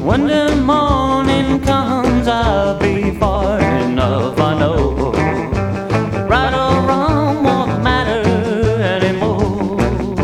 When the morning comes, I'll be far enough, I know. Right or wrong won't matter anymore.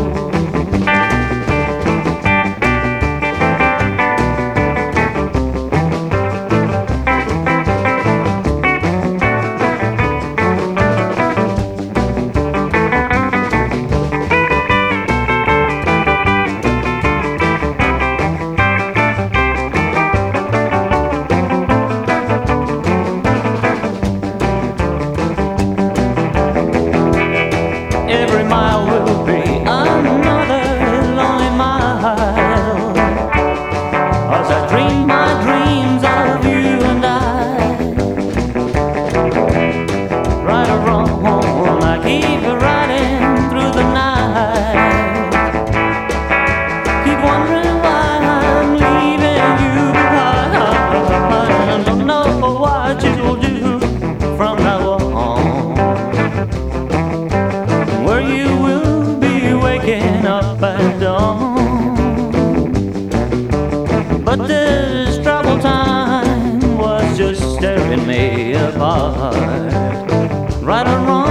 Every mile will be another lonely mile, as I dream my dreams of you and I. Right or wrong, I keep riding through the night. Keep wondering why I'm leaving you behind. I don't know what you will do from now on, where you will be waking up at dawn. But this troubled time was just tearing me apart. Right or wrong,